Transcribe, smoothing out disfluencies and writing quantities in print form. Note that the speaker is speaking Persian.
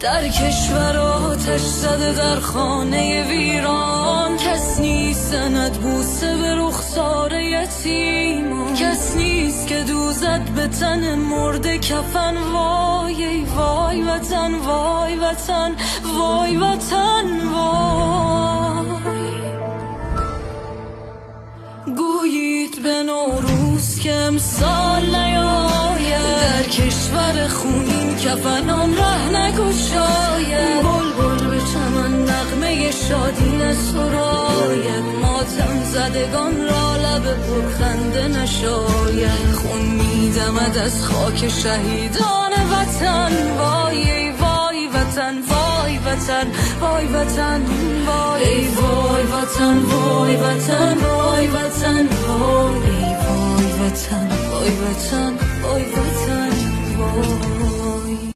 در کشور آتش زده در خانه ویران، کس نیست زند بوسه به رخسار یتیمان، کس نیست که دوزد به تن مرده کفن. وای ای وای وطن، وای وطن، وای وطن، وای. گویید به نوروز که امسال نیاید، در کشور خونین کفنان ره نگشاید. بلبل به چمن نغمه شادی نسراید، ماتم زدگان را لب پرخنده نشاید. خون میدمد از خاک شهیدان وطن، وای ای وای وطن، وای وطن، وای وطن، وای ای وای وطن، وای وطن، وای وطن، وای ای وای وطن، وای وطن، وای وطن، وای.